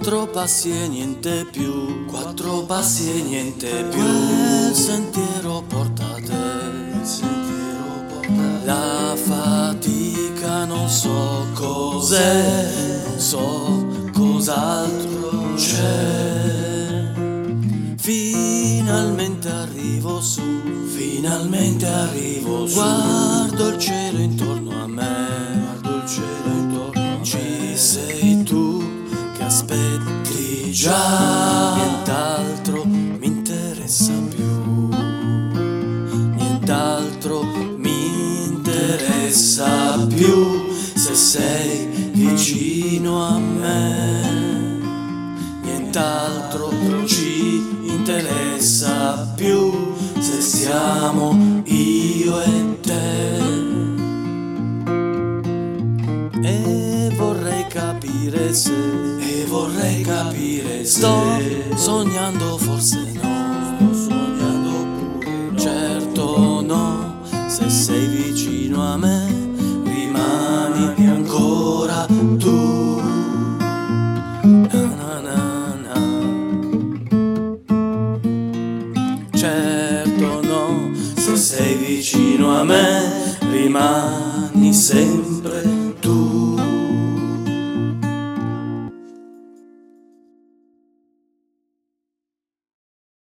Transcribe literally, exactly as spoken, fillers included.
Quattro passi e niente più, quattro passi e niente più. Quel sentiero porta a te, il sentiero porta a te. La fatica non so cos'è, non so cos'altro c'è. Finalmente arrivo su, finalmente arrivo su. Guardo il cielo intorno a me, guardo il cielo intorno a me. Ci sei tu che aspetti già, nient'altro mi interessa più, nient'altro mi interessa più. Se sei vicino a me, nient'altro ci interessa più. Se siamo io e te. E vorrei capire se, e vorrei capire se sto sognando, forse no, sto sognando pure no. Certo no, se sei vicino a me rimani ancora tu. Na, na, na. Certo no, se sei vicino a me rimani sempre